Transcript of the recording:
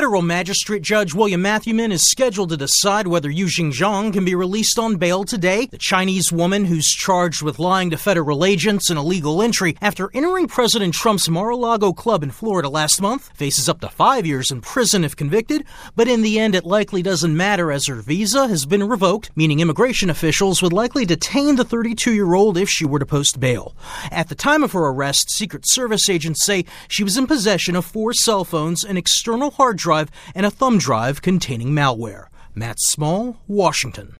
Federal Magistrate Judge William Matthewman is scheduled to decide whether Yu Xingjiang can be released on bail today. The Chinese woman who's charged with lying to federal agents and illegal entry after entering President Trump's Mar-a-Lago club in Florida last month faces up to 5 years in prison if convicted, but in the end it likely doesn't matter as her visa has been revoked, meaning immigration officials would likely detain the 32-year-old if she were to post bail. At the time of her arrest, Secret Service agents say she was in possession of 4 cell phones, an external hard drive, and a thumb drive containing malware. Matt Small, Washington.